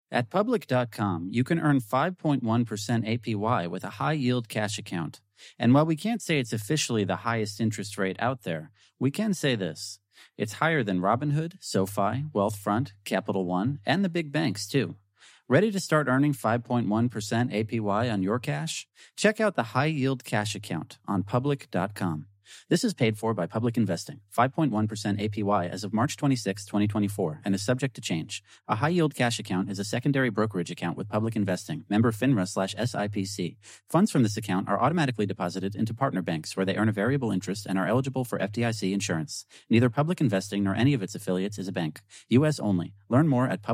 At Public.com, you can earn 5.1% APY with a high-yield cash account. And while we can't say it's officially the highest interest rate out there, we can say this. It's higher than Robinhood, SoFi, Wealthfront, Capital One, and the big banks, too. Ready to start earning 5.1% APY on your cash? Check out the high-yield cash account on Public.com. This is paid for by Public Investing, 5.1% APY as of March 26, 2024, and is subject to change. A high-yield cash account is a secondary brokerage account with Public Investing, member FINRA/SIPC. Funds from this account are automatically deposited into partner banks where they earn a variable interest and are eligible for FDIC insurance. Neither Public Investing nor any of its affiliates is a bank. U.S. only. Learn more at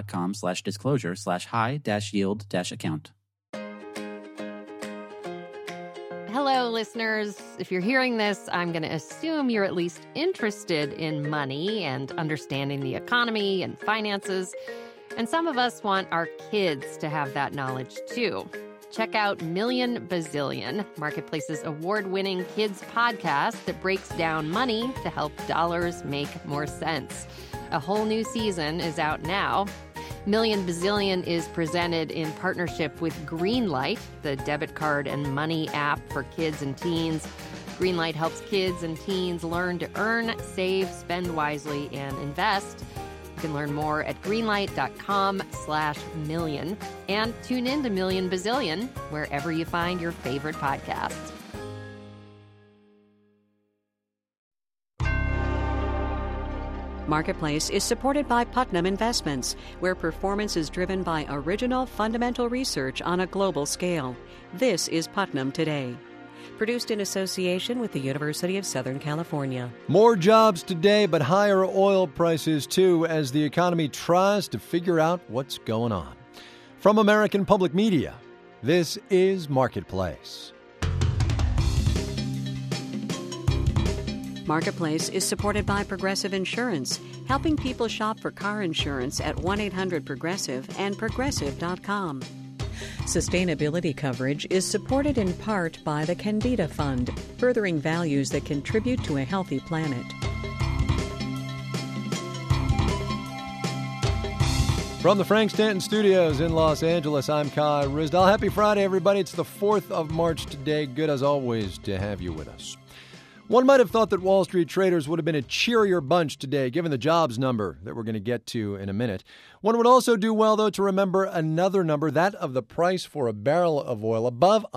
public.com/disclosure/high-yield-account. Hello, listeners. If you're hearing this, I'm going to assume you're at least interested in money and understanding the economy and finances. And some of us want our kids to have that knowledge, too. Check out Million Bazillion, Marketplace's award-winning kids podcast that breaks down money to help dollars make more sense. A whole new season is out now. Million Bazillion is presented in partnership with Greenlight, the debit card and money app for kids and teens. Greenlight helps kids and teens learn to earn, save, spend wisely, and invest. You can learn more at greenlight.com/million and tune in to Million Bazillion wherever you find your favorite podcasts. Marketplace is supported by Putnam Investments, where performance is driven by original fundamental research on a global scale. This is Putnam Today. Produced in association with the University of Southern California. More jobs today, but higher oil prices too, as the economy tries to figure out what's going on. From American Public Media, this is Marketplace. Marketplace is supported by Progressive Insurance, helping people shop for car insurance at 1-800-PROGRESSIVE and Progressive.com. Sustainability coverage is supported in part by the Candida Fund, furthering values that contribute to a healthy planet. From the Frank Stanton Studios in Los Angeles, I'm Kai Ryssdal. Happy Friday, everybody. It's the 4th of March today. Good as always to have you with us. One might have thought that Wall Street traders would have been a cheerier bunch today, given the jobs number that we're going to get to in a minute. One would also do well, though, to remember another number, that of the price for a barrel of oil, above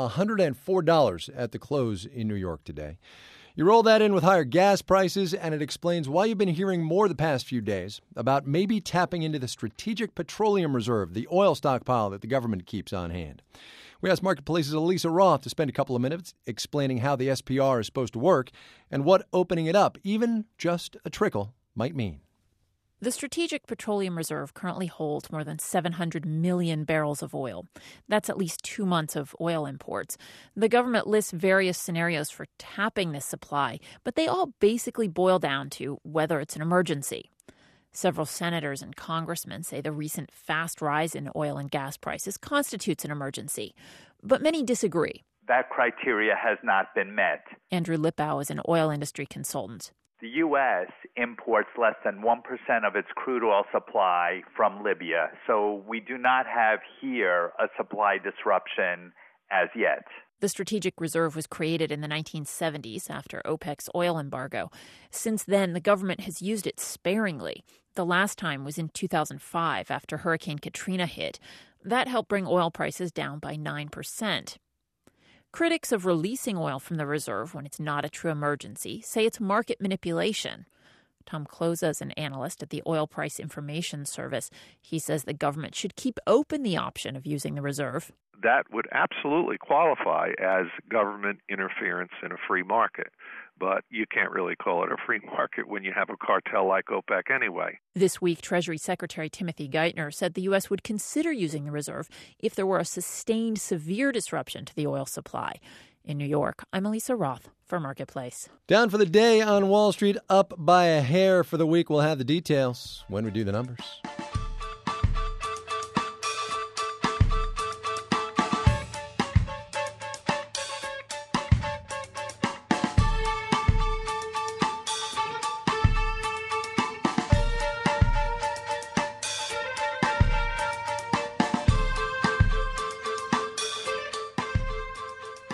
$104 at the close in New York today. You roll that in with higher gas prices, and it explains why you've been hearing more the past few days about maybe tapping into the Strategic Petroleum Reserve, the oil stockpile that the government keeps on hand. We asked Marketplace's Elisa Roth to spend a couple of minutes explaining how the SPR is supposed to work and what opening it up, even just a trickle, might mean. The Strategic Petroleum Reserve currently holds more than 700 million barrels of oil. That's at least 2 months of oil imports. The government lists various scenarios for tapping this supply, but they all basically boil down to whether it's an emergency. Several senators and congressmen say the recent fast rise in oil and gas prices constitutes an emergency, but many disagree. That criteria has not been met. Andrew Lippow is an oil industry consultant. The U.S. imports less than 1% of its crude oil supply from Libya, so we do not have here a supply disruption as yet. The Strategic Reserve was created in the 1970s after OPEC's oil embargo. Since then, the government has used it sparingly. The last time was in 2005 after Hurricane Katrina hit. That helped bring oil prices down by 9%. Critics of releasing oil from the reserve when it's not a true emergency say it's market manipulation. Tom Kloza is an analyst at the Oil Price Information Service. He says the government should keep open the option of using the reserve. That would absolutely qualify as government interference in a free market. But you can't really call it a free market when you have a cartel like OPEC anyway. This week, Treasury Secretary Timothy Geithner said the U.S. would consider using the reserve if there were a sustained severe disruption to the oil supply. In New York, I'm Elisa Roth for Marketplace. Down for the day on Wall Street, up by a hair for the week. We'll have the details when we do the numbers.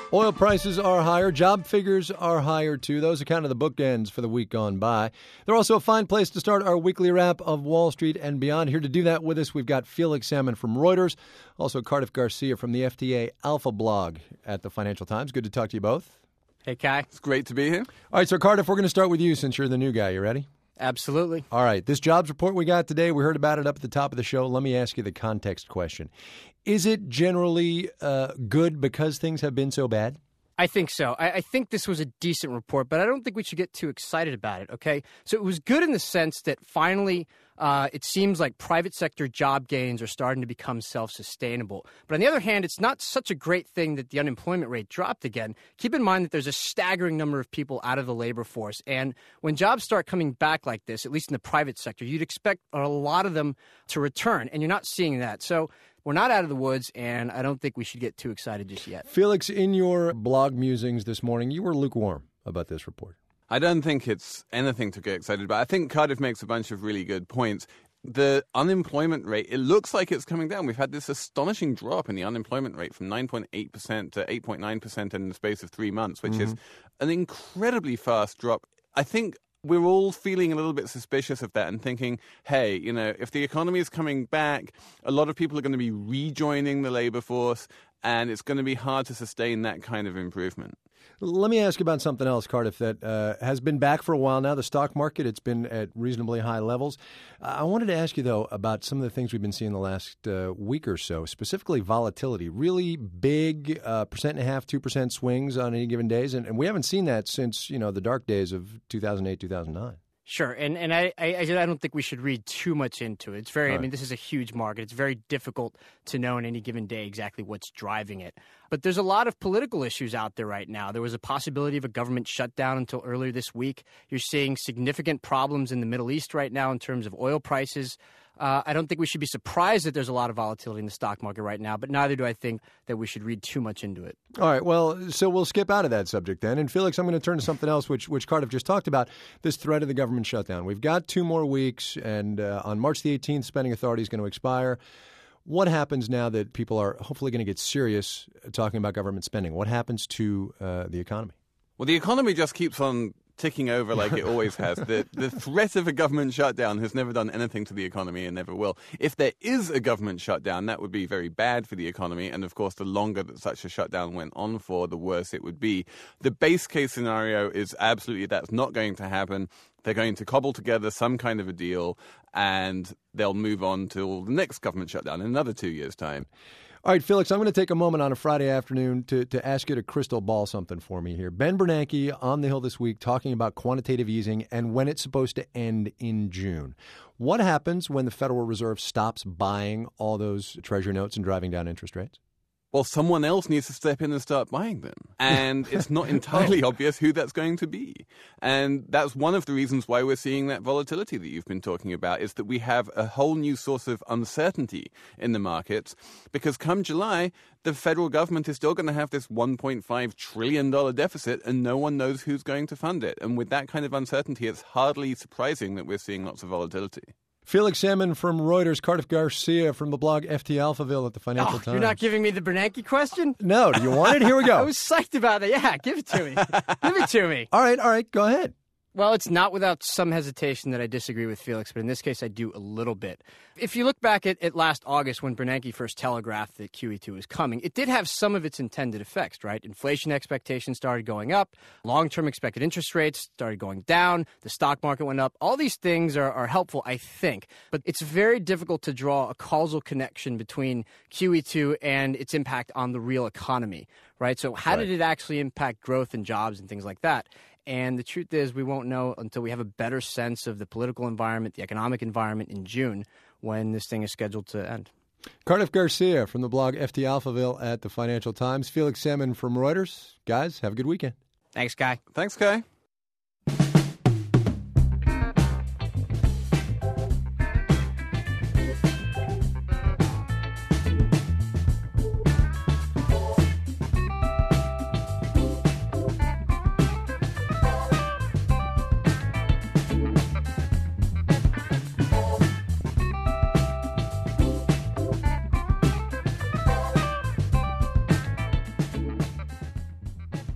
Oil prices are higher. Job figures are higher, too. Those are kind of the bookends for the week gone by. They're also a fine place to start our weekly wrap of Wall Street and beyond. Here to do that with us, we've got Felix Salmon from Reuters, also Cardiff Garcia from the FTA Alpha blog at the Financial Times. Good to talk to you both. Hey, Kai. It's great to be here. All right, so Cardiff, we're going to start with you since you're the new guy. You ready? Absolutely. All right, this jobs report we got today, we heard about it up at the top of the show. Let me ask you the context question. Is it generally good because things have been so bad? I think so. I think this was a decent report, but I don't think we should get too excited about it, okay? So it was good in the sense that finally it seems like private sector job gains are starting to become self-sustainable. But on the other hand, it's not such a great thing that the unemployment rate dropped again. Keep in mind that there's a staggering number of people out of the labor force. And when jobs start coming back like this, at least in the private sector, you'd expect a lot of them to return. And you're not seeing that. So we're not out of the woods, and I don't think we should get too excited just yet. Felix, in your blog musings this morning, you were lukewarm about this report. I don't think it's anything to get excited about. I think Cardiff makes a bunch of really good points. The unemployment rate, it looks like it's coming down. We've had this astonishing drop in the unemployment rate from 9.8% to 8.9% in the space of 3 months, which is an incredibly fast drop. I think we're all feeling a little bit suspicious of that and thinking, hey, you know, if the economy is coming back, a lot of people are going to be rejoining the labor force, and it's going to be hard to sustain that kind of improvement. Let me ask you about something else, Cardiff, that has been back for a while now. The stock market, it's been at reasonably high levels. I wanted to ask you, though, about some of the things we've been seeing the last week or so, specifically volatility. Really big 1.5%, 2% swings on any given days. And we haven't seen that since, you know, the dark days of 2008, 2009. Sure, and I don't think we should read too much into it. It's very, right. I mean, this is a huge market. It's very difficult to know on any given day exactly what's driving it. But there's a lot of political issues out there right now. There was a possibility of a government shutdown until earlier this week. You're seeing significant problems in the Middle East right now in terms of oil prices. I don't think we should be surprised that there's a lot of volatility in the stock market right now, but neither do I think that we should read too much into it. All right. Well, so we'll skip out of that subject then. And Felix, I'm going to turn to something else, which Cardiff just talked about, this threat of the government shutdown. We've got 2 more weeks, and on March the 18th, spending authority is going to expire. What happens now that people are hopefully going to get serious talking about government spending? What happens to the economy? Well, the economy just keeps on ticking over like it always has. The threat of a government shutdown has never done anything to the economy and never will. If there is a government shutdown, that would be very bad for the economy. And of course, the longer that such a shutdown went on for, the worse it would be. The base case scenario is absolutely that's not going to happen. They're going to cobble together some kind of a deal, and they'll move on till the next government shutdown in another 2 years' time. All right, Felix, I'm going to take a moment on a Friday afternoon to ask you to crystal ball something for me here. Ben Bernanke on the Hill this week talking about quantitative easing and when it's supposed to end in June. What happens when the Federal Reserve stops buying all those Treasury notes and driving down interest rates? Well, someone else needs to step in and start buying them. And it's not entirely obvious who that's going to be. And that's one of the reasons why we're seeing that volatility that you've been talking about, is that we have a whole new source of uncertainty in the markets. Because come July, the federal government is still going to have this $1.5 trillion deficit, and no one knows who's going to fund it. And with that kind of uncertainty, it's hardly surprising that we're seeing lots of volatility. Felix Salmon from Reuters, Cardiff Garcia from the blog FT Alphaville at the Financial Times. You're not giving me the Bernanke question? No. Do you want it? Here we go. I was psyched about that. Yeah, give it to me. Give it to me. All right. Go ahead. Well, it's not without some hesitation that I disagree with Felix, but in this case I do a little bit. If you look back at last August when Bernanke first telegraphed that QE2 was coming, it did have some of its intended effects, right? Inflation expectations started going up, long-term expected interest rates started going down, the stock market went up. All these things are helpful, I think, but it's very difficult to draw a causal connection between QE2 and its impact on the real economy, right? So how did it actually impact growth and jobs and things like that? And the truth is, we won't know until we have a better sense of the political environment, the economic environment in June, when this thing is scheduled to end. Cardiff Garcia from the blog FT Alphaville at the Financial Times. Felix Salmon from Reuters. Guys, have a good weekend. Thanks, Kai. Thanks, Kai.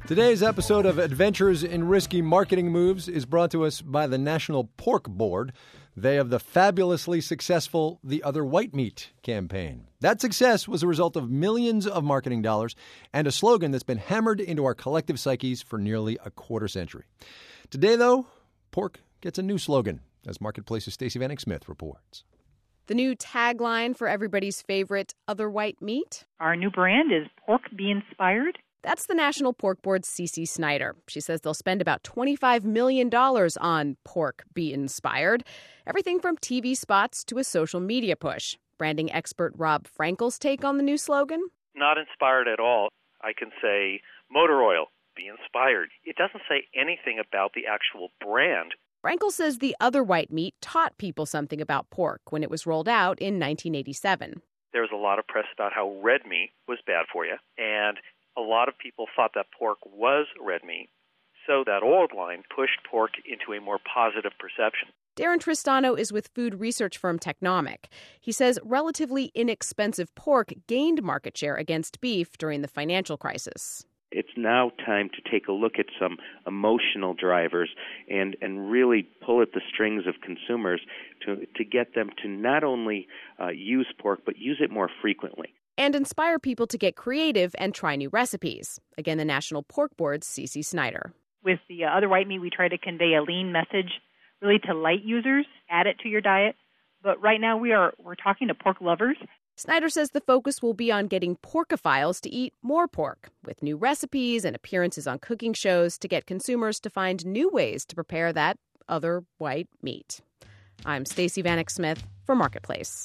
Today's episode of Adventures in Risky Marketing Moves is brought to us by the National Pork Board. They have the fabulously successful The Other White Meat campaign. That success was a result of millions of marketing dollars and a slogan that's been hammered into our collective psyches for nearly a quarter century. Today, though, pork gets a new slogan, as Marketplace's Stacey Vanek Smith reports. The new tagline for everybody's favorite Other White Meat? Our new brand is Pork Be Inspired. That's the National Pork Board's Cece Snyder. She says they'll spend about $25 million on Pork Be Inspired. Everything from TV spots to a social media push. Branding expert Rob Frankel's take on the new slogan? Not inspired at all. I can say motor oil, be inspired. It doesn't say anything about the actual brand. Frankel says the Other White Meat taught people something about pork when it was rolled out in 1987. There was a lot of press about how red meat was bad for you, and a lot of people thought that pork was red meat, so that old line pushed pork into a more positive perception. Darren Tristano is with food research firm Technomic. He says relatively inexpensive pork gained market share against beef during the financial crisis. It's now time to take a look at some emotional drivers and really pull at the strings of consumers to get them to not only use pork, but use it more frequently. And inspire people to get creative and try new recipes. Again, the National Pork Board's Cece Snyder. With the Other White Meat, we try to convey a lean message really to light users, add it to your diet. But right now we're talking to pork lovers. Snyder says the focus will be on getting porkophiles to eat more pork, with new recipes and appearances on cooking shows to get consumers to find new ways to prepare that other white meat. I'm Stacey Vanek Smith for Marketplace.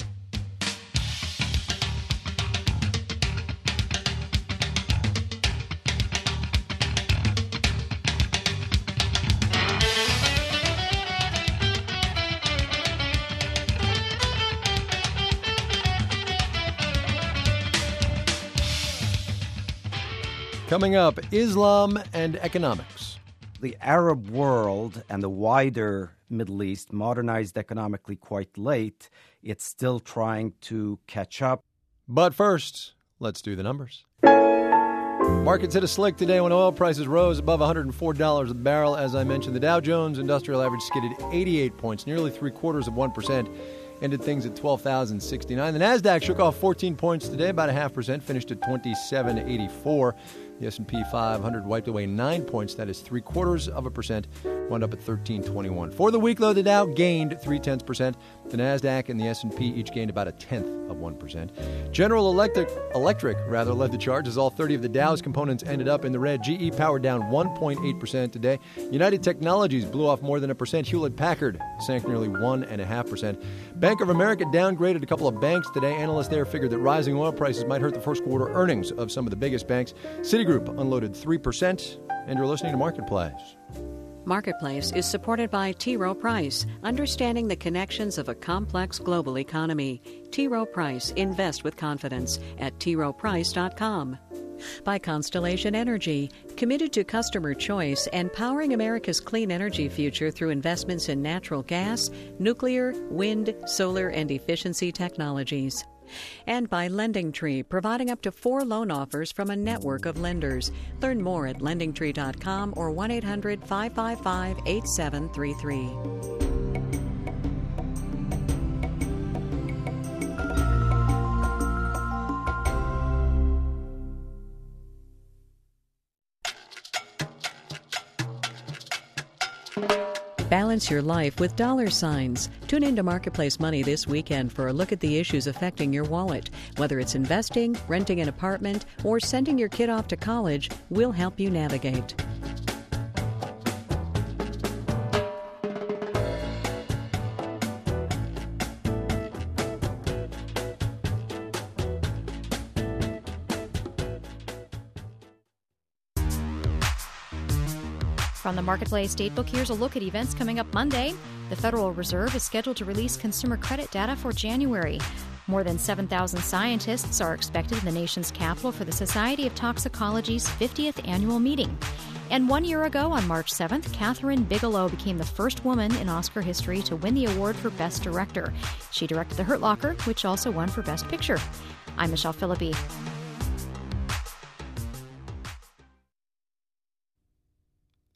Coming up, Islam and economics. The Arab world and the wider Middle East modernized economically quite late. It's still trying to catch up. But first, let's do the numbers. Markets hit a slick today when oil prices rose above $104 a barrel. As I mentioned, the Dow Jones Industrial Average skidded 88 points, nearly 0.75%. Ended things at 12,069. The NASDAQ shook off 14 points today, about 0.5%, finished at 2784. The S&P 500 wiped away 9 points, that is 0.75%, wound up at 1321. For the week, though, the Dow gained 0.3%. The NASDAQ and the S&P each gained about 0.1%. General Electric led the charge as all 30 of the Dow's components ended up in the red. GE powered down 1.8% today. United Technologies blew off more than 1%. Hewlett-Packard sank nearly 1.5%. Bank of America downgraded a couple of banks today. Analysts there figured that rising oil prices might hurt the first quarter earnings of some of the biggest banks. Citigroup unloaded 3%. And you're listening to Marketplace. Marketplace is supported by T. Rowe Price, understanding the connections of a complex global economy. T. Rowe Price, invest with confidence at troweprice.com. By Constellation Energy, committed to customer choice and powering America's clean energy future through investments in natural gas, nuclear, wind, solar, and efficiency technologies. And by LendingTree, providing up to 4 loan offers from a network of lenders. Learn more at lendingtree.com or 1-800-555-8733. Balance your life with dollar signs. Tune into Marketplace Money this weekend for a look at the issues affecting your wallet. Whether it's investing, renting an apartment, or sending your kid off to college, we'll help you navigate. From the Marketplace Datebook, here's a look at events coming up Monday. The Federal Reserve is scheduled to release consumer credit data for January. More than 7,000 scientists are expected in the nation's capital for the Society of Toxicology's 50th annual meeting. And 1 year ago, on March 7th, Kathryn Bigelow became the first woman in Oscar history to win the award for Best Director. She directed The Hurt Locker, which also won for Best Picture. I'm Michelle Philippi.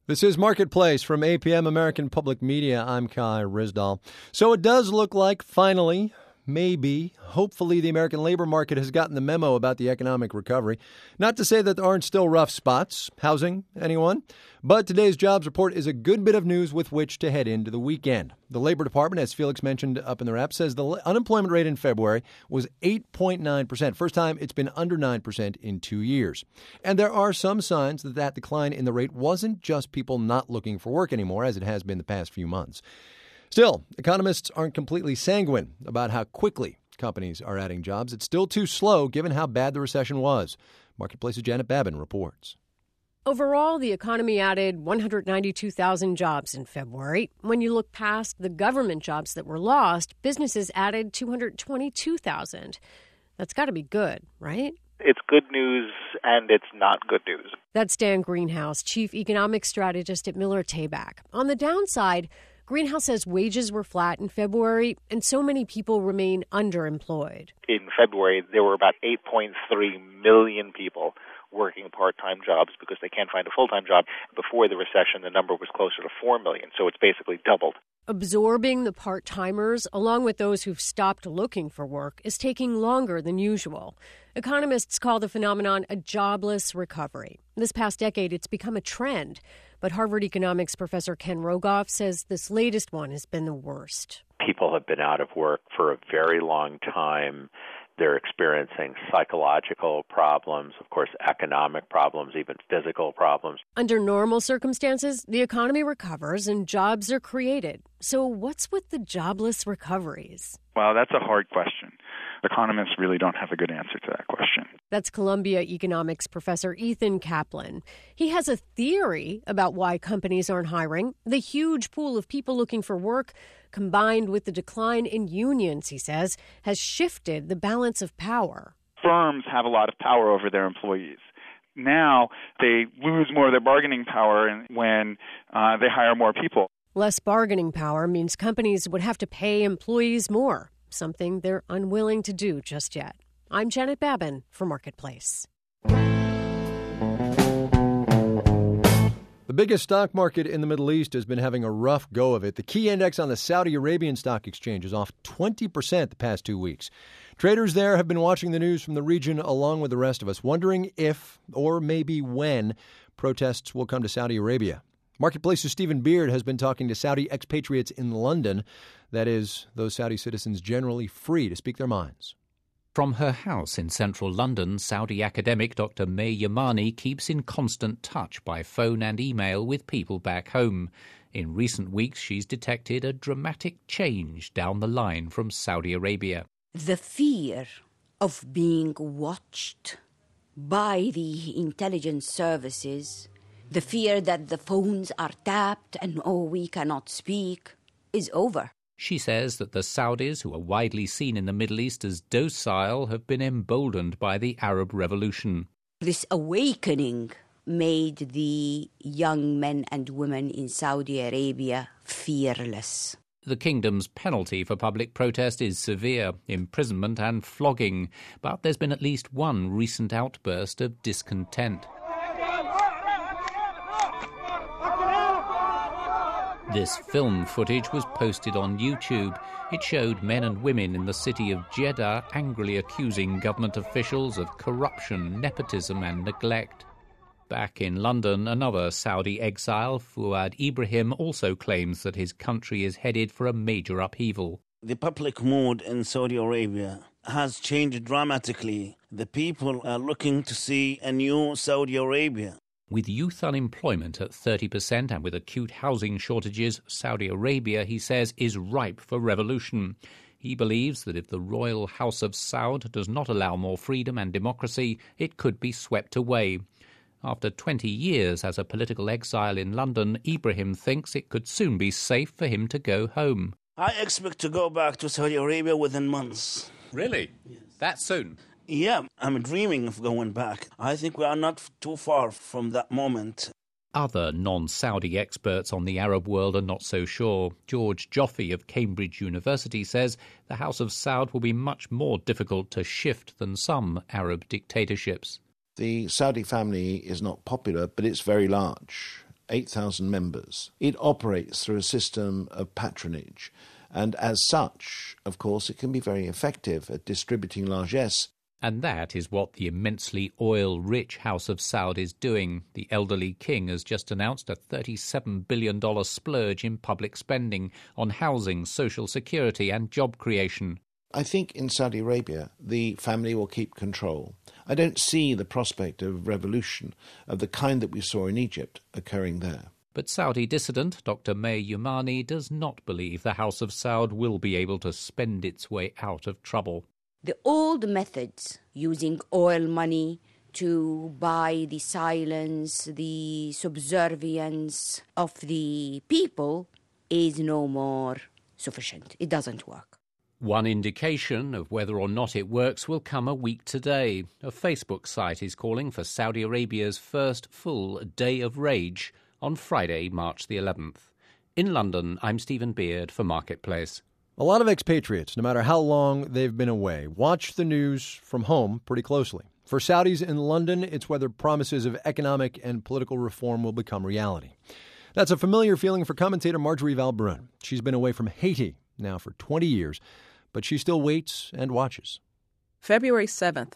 This is Marketplace from APM American Public Media. I'm Kai Ryssdal. So it does look like, finally, maybe, hopefully, the American labor market has gotten the memo about the economic recovery. Not to say that there aren't still rough spots. Housing, anyone? But today's jobs report is a good bit of news with which to head into the weekend. The Labor Department, as Felix mentioned up in the wrap, says the unemployment rate in February was 8.9%. First time it's been under 9% in 2 years. And there are some signs that that decline in the rate wasn't just people not looking for work anymore, as it has been the past few months. Still, economists aren't completely sanguine about how quickly companies are adding jobs. It's still too slow given how bad the recession was. Marketplace's Janet Babin reports. Overall, the economy added 192,000 jobs in February. When you look past the government jobs that were lost, businesses added 222,000. That's got to be good, right? It's good news and it's not good news. That's Dan Greenhouse, chief economic strategist at Miller Tabak. On the downside, Greenhouse says wages were flat in February, and so many people remain underemployed. In February, there were about 8.3 million people working part-time jobs because they can't find a full-time job. Before the recession, the number was closer to 4 million, so it's basically doubled. Absorbing the part-timers, along with those who've stopped looking for work, is taking longer than usual. Economists call the phenomenon a jobless recovery. This past decade, it's become a trend. But Harvard economics professor Ken Rogoff says this latest one has been the worst. People have been out of work for a very long time. They're experiencing psychological problems, of course, economic problems, even physical problems. Under normal circumstances, the economy recovers and jobs are created. So what's with the jobless recoveries? Well, that's a hard question. Economists really don't have a good answer to that question. That's Columbia economics professor Ethan Kaplan. He has a theory about why companies aren't hiring. The huge pool of people looking for work, combined with the decline in unions, he says, has shifted the balance of power. Firms have a lot of power over their employees. Now they lose more of their bargaining power when they hire more people. Less bargaining power means companies would have to pay employees more, something they're unwilling to do just yet. I'm Janet Babin for Marketplace. The biggest stock market in the Middle East has been having a rough go of it. The key index on the Saudi Arabian stock exchange is off 20% the past 2 weeks. Traders there have been watching the news from the region along with the rest of us, wondering if, or maybe when, protests will come to Saudi Arabia. Marketplace's Stephen Beard has been talking to Saudi expatriates in London, that is, those Saudi citizens generally free to speak their minds. From her house in central London, Saudi academic Dr. May Yamani keeps in constant touch by phone and email with people back home. In recent weeks, she's detected a dramatic change down the line from Saudi Arabia. The fear of being watched by the intelligence services, the fear that the phones are tapped and, we cannot speak, is over. She says that the Saudis, who are widely seen in the Middle East as docile, have been emboldened by the Arab Revolution. This awakening made the young men and women in Saudi Arabia fearless. The kingdom's penalty for public protest is severe, imprisonment and flogging. But there's been at least one recent outburst of discontent. This film footage was posted on YouTube. It showed men and women in the city of Jeddah angrily accusing government officials of corruption, nepotism and neglect. Back in London, another Saudi exile, Fuad Ibrahim, also claims that his country is headed for a major upheaval. The public mood in Saudi Arabia has changed dramatically. The people are looking to see a new Saudi Arabia. With youth unemployment at 30% and with acute housing shortages, Saudi Arabia, he says, is ripe for revolution. He believes that if the royal House of Saud does not allow more freedom and democracy, it could be swept away. After 20 years as a political exile in London, Ibrahim thinks it could soon be safe for him to go home. I expect to go back to Saudi Arabia within months. Really? Yes. That soon? Yeah, I'm dreaming of going back. I think we are not too far from that moment. Other non-Saudi experts on the Arab world are not so sure. George Joffe of Cambridge University says the House of Saud will be much more difficult to shift than some Arab dictatorships. The Saudi family is not popular, but it's very large. 8,000 members. It operates through a system of patronage. And as such, of course, it can be very effective at distributing largesse. And that is what the immensely oil-rich House of Saud is doing. The elderly king has just announced a $37 billion splurge in public spending on housing, social security and job creation. I think in Saudi Arabia, the family will keep control. I don't see the prospect of revolution of the kind that we saw in Egypt occurring there. But Saudi dissident Dr. May Yumani does not believe the House of Saud will be able to spend its way out of trouble. The old methods, using oil money to buy the silence, the subservience of the people, is no more sufficient. It doesn't work. One indication of whether or not it works will come a week today. A Facebook site is calling for Saudi Arabia's first full day of rage on Friday, March the 11th. In London, I'm Stephen Beard for Marketplace. A lot of expatriates, no matter how long they've been away, watch the news from home pretty closely. For Saudis in London, it's whether promises of economic and political reform will become reality. That's a familiar feeling for commentator Marjorie Valbrun. She's been away from Haiti now for 20 years, but she still waits and watches. February 7th,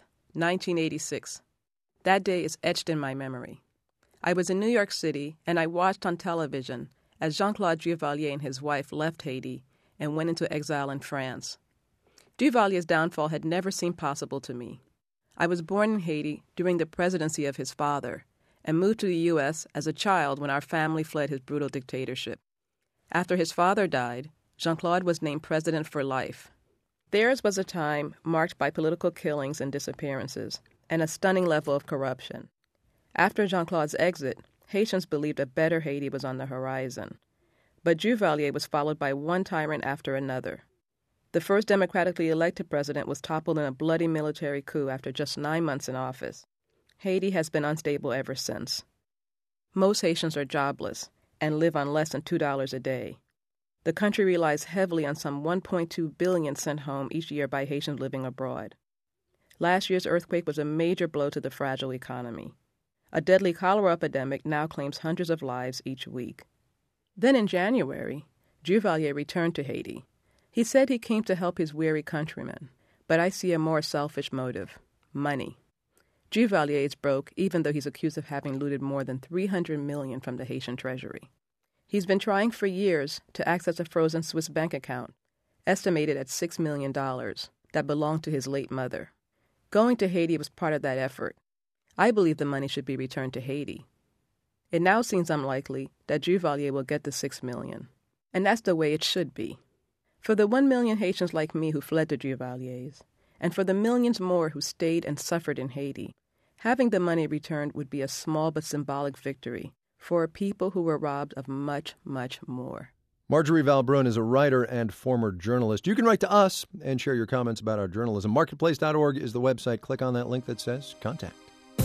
1986. That day is etched in my memory. I was in New York City, and I watched on television as Jean-Claude Duvalier and his wife left Haiti and went into exile in France. Duvalier's downfall had never seemed possible to me. I was born in Haiti during the presidency of his father and moved to the U.S. as a child when our family fled his brutal dictatorship. After his father died, Jean-Claude was named president for life. Theirs was a time marked by political killings and disappearances and a stunning level of corruption. After Jean-Claude's exit, Haitians believed a better Haiti was on the horizon. But Duvalier was followed by one tyrant after another. The first democratically elected president was toppled in a bloody military coup after just 9 months in office. Haiti has been unstable ever since. Most Haitians are jobless and live on less than $2 a day. The country relies heavily on some $1.2 billion sent home each year by Haitians living abroad. Last year's earthquake was a major blow to the fragile economy. A deadly cholera epidemic now claims hundreds of lives each week. Then in January, Duvalier returned to Haiti. He said he came to help his weary countrymen, but I see a more selfish motive: money. Duvalier is broke, even though he's accused of having looted more than $300 million from the Haitian treasury. He's been trying for years to access a frozen Swiss bank account, estimated at $6 million, that belonged to his late mother. Going to Haiti was part of that effort. I believe the money should be returned to Haiti. It now seems unlikely that Duvalier will get the $6 million, and that's the way it should be. For the 1 million Haitians like me who fled to Duvalier's, and for the millions more who stayed and suffered in Haiti, having the money returned would be a small but symbolic victory for a people who were robbed of much, much more. Marjorie Valbrun is a writer and former journalist. You can write to us and share your comments about our journalism. Marketplace.org is the website. Click on that link that says Contact.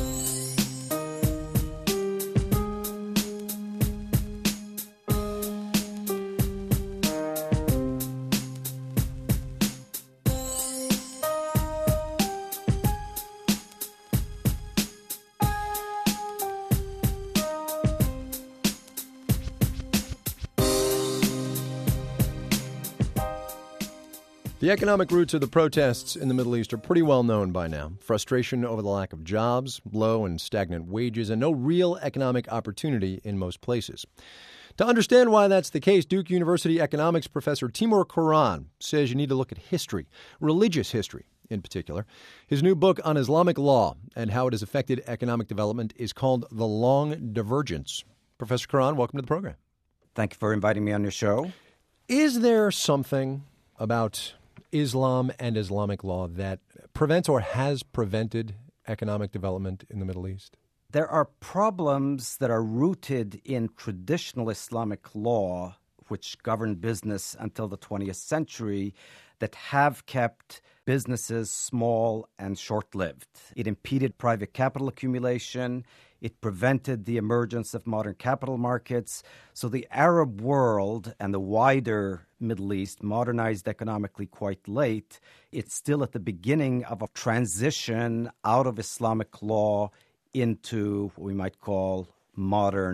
The economic roots of the protests in the Middle East are pretty well known by now. Frustration over the lack of jobs, low and stagnant wages, and no real economic opportunity in most places. To understand why that's the case, Duke University economics professor Timur Kuran says you need to look at history, religious history in particular. His new book on Islamic law and how it has affected economic development is called The Long Divergence. Professor Kuran, welcome to the program. Thank you for inviting me on your show. Is there something about Islam and Islamic law that prevents or has prevented economic development in the Middle East? There are problems that are rooted in traditional Islamic law, which governed business until the 20th century, that have kept businesses small and short-lived. It impeded private capital accumulation. It prevented the emergence of modern capital markets. So the Arab world and the wider Middle East modernized economically quite late. It's still at the beginning of a transition out of Islamic law into what we might call modern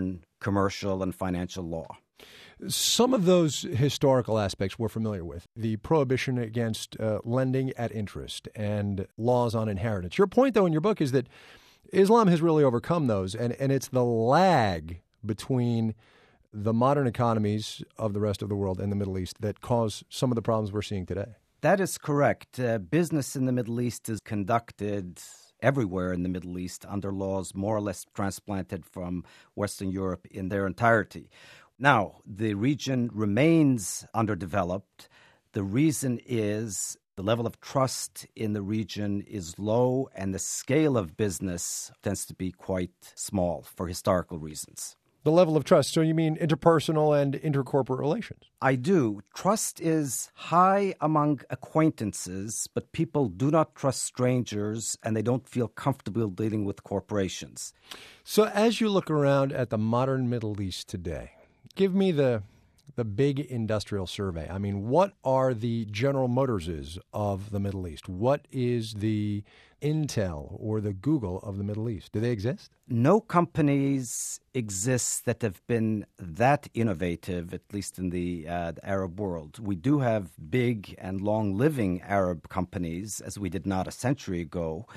commercial and financial law. Some of those historical aspects we're familiar with, the prohibition against lending at interest and laws on inheritance. Your point, though, in your book is that Islam has really overcome those, and it's the lag between the modern economies of the rest of the world and the Middle East that cause some of the problems we're seeing today. That is correct. Business in the Middle East is conducted everywhere in the Middle East under laws more or less transplanted from Western Europe in their entirety. Now, the region remains underdeveloped. The reason is the level of trust in the region is low, and the scale of business tends to be quite small for historical reasons. The level of trust, so you mean interpersonal and intercorporate relations? I do. Trust is high among acquaintances, but people do not trust strangers, and they don't feel comfortable dealing with corporations. So as you look around at the modern Middle East today, give me the big industrial survey. I mean, what are the General Motorses of the Middle East? What is the Intel or the Google of the Middle East? Do they exist? No companies exist that have been that innovative, at least in the Arab world. We do have big and long-living Arab companies, as we did not a century ago.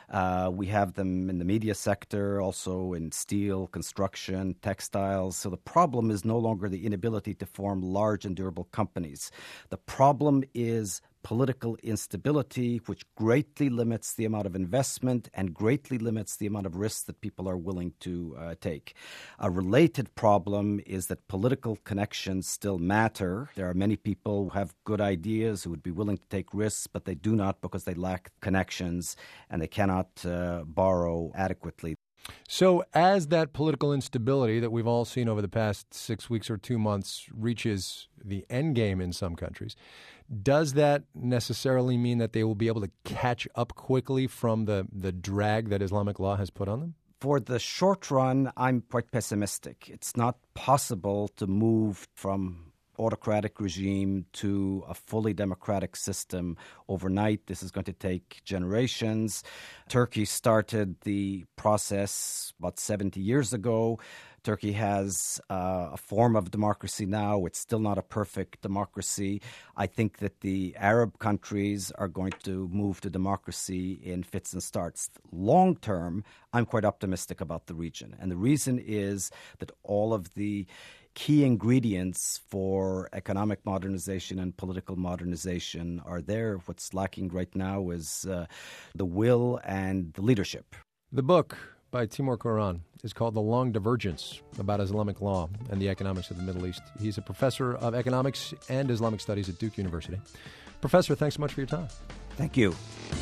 We have them in the media sector, also in steel, construction, textiles. So the problem is no longer the inability to form large and durable companies. The problem is political instability, which greatly limits the amount of investment and greatly limits the amount of risks that people are willing to take. A related problem is that political connections still matter. There are many people who have good ideas, who would be willing to take risks, but they do not because they lack connections and they cannot borrow adequately. So as that political instability that we've all seen over the past 6 weeks or 2 months reaches the end game in some countries, does that necessarily mean that they will be able to catch up quickly from the drag that Islamic law has put on them? For the short run, I'm quite pessimistic. It's not possible to move from autocratic regime to a fully democratic system overnight. This is going to take generations. Turkey started the process about 70 years ago. Turkey has a form of democracy now. It's still not a perfect democracy. I think that the Arab countries are going to move to democracy in fits and starts. Long term, I'm quite optimistic about the region. And the reason is that all of the key ingredients for economic modernization and political modernization are there. What's lacking right now is the will and the leadership. The book by Timur Kuran is called The Long Divergence, about Islamic law and the economics of the Middle East. He's a professor of economics and Islamic studies at Duke University. Professor, thanks so much for your time. Thank you.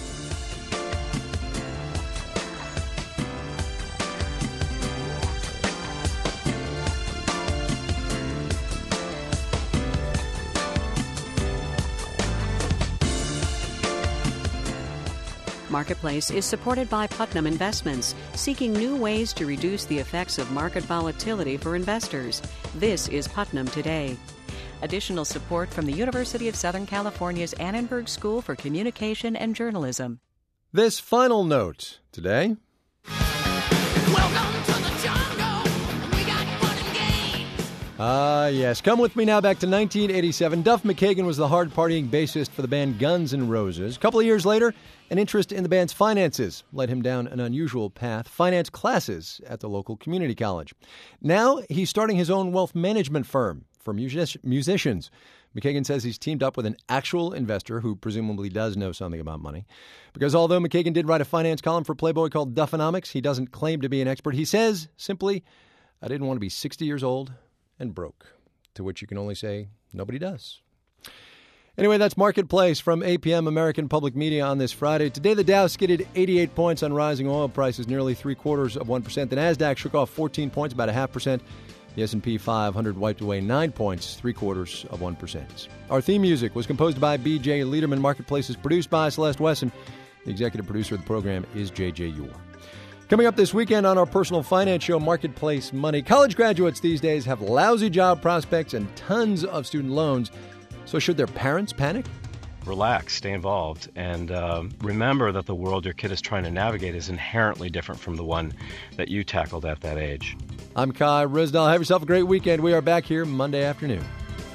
Marketplace is supported by Putnam Investments, seeking new ways to reduce the effects of market volatility for investors. This is Putnam Today. Additional support from the University of Southern California's Annenberg School for Communication and Journalism. This final note today. Welcome to the jungle. We got fun and games. Yes. Come with me now back to 1987. Duff McKagan was the hard-partying bassist for the band Guns N' Roses. A couple of years later, an interest in the band's finances led him down an unusual path, finance classes at the local community college. Now he's starting his own wealth management firm for musicians. McKagan says he's teamed up with an actual investor who presumably does know something about money. Because although McKagan did write a finance column for Playboy called Duffonomics, he doesn't claim to be an expert. He says, simply, I didn't want to be 60 years old and broke, to which you can only say, nobody does. Anyway, that's Marketplace from APM American Public Media on this Friday. Today, the Dow skidded 88 points on rising oil prices, nearly 0.75%. The Nasdaq shook off 14 points, about 0.5%. The S&P 500 wiped away 9 points, 0.75%. Our theme music was composed by B.J. Liederman. Marketplace is produced by Celeste Wesson. The executive producer of the program is J.J. Ure. Coming up this weekend on our personal finance show, Marketplace Money. College graduates these days have lousy job prospects and tons of student loans. So should their parents panic? relax, stay involved, and remember that the world your kid is trying to navigate is inherently different from the one that you tackled at that age. I'm Kai Ryssdal. Have yourself a great weekend. We are back here Monday afternoon.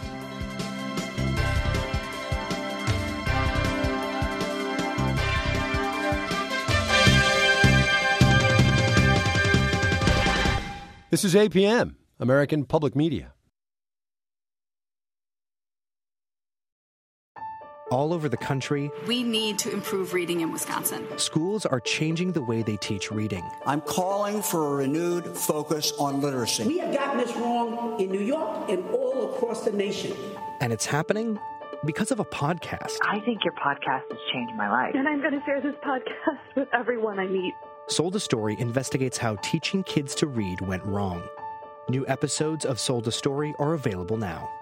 This is APM, American Public Media. All over the country, we need to improve reading in Wisconsin. Schools are changing the way they teach reading. I'm calling for a renewed focus on literacy. We have gotten this wrong in New York and all across the nation. And it's happening because of a podcast. I think your podcast has changed my life. And I'm going to share this podcast with everyone I meet. Sold a Story investigates how teaching kids to read went wrong. New episodes of Sold a Story are available now.